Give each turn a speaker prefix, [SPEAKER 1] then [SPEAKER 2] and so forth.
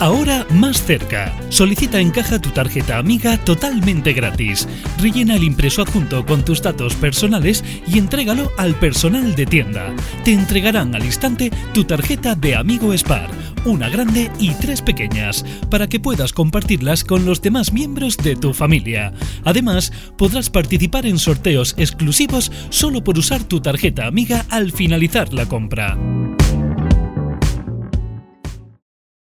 [SPEAKER 1] Ahora más cerca. Solicita en caja tu tarjeta amiga totalmente gratis. Rellena el impreso adjunto con tus datos personales y entrégalo al personal de tienda. Te entregarán al instante tu tarjeta de Amigo Spar, una grande y 3 pequeñas, para que puedas compartirlas con los demás miembros de tu familia. Además, podrás participar en sorteos exclusivos solo por usar tu tarjeta amiga al finalizar la compra.